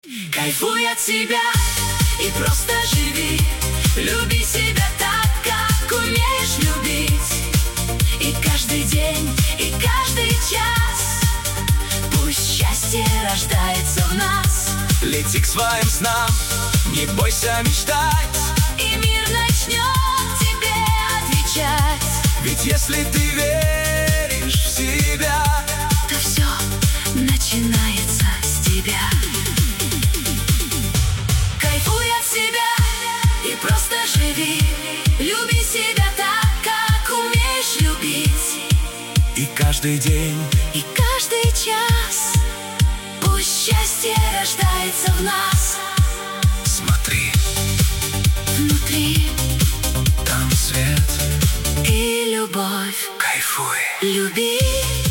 Кайфуй от себя и просто живи. Люби себя так, как умеешь любить. И каждый день, и каждый час пусть счастье рождается в нас. Лети к своим снам, не бойся мечтать, и мир начнет тебе отвечать. ведь если ты веришь в себя, то все начинается с тебя. Кайфуй от себя и просто живи. Люби себя так, как умеешь любить. и каждый день, И каждый час пусть счастье рождается в нас. смотри, Внутри там свет, и любовь. кайфуй. Люби.